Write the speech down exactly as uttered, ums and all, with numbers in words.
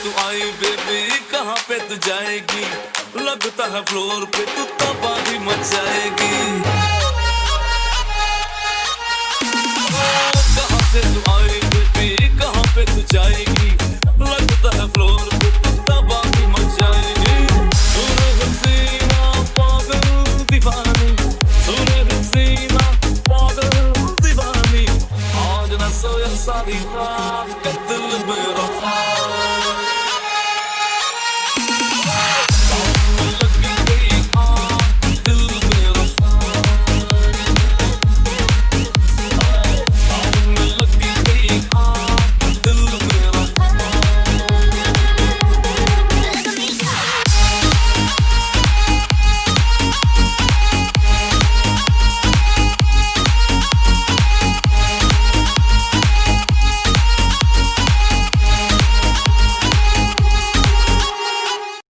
तू आई बेबी कहाँ पे तू जाएगी, लगता है फ्लोर पे तू तबाही मचाएगी। कहाँ से तू आई बेबी कहाँ पे तू जाएगी, लगता है फ्लोर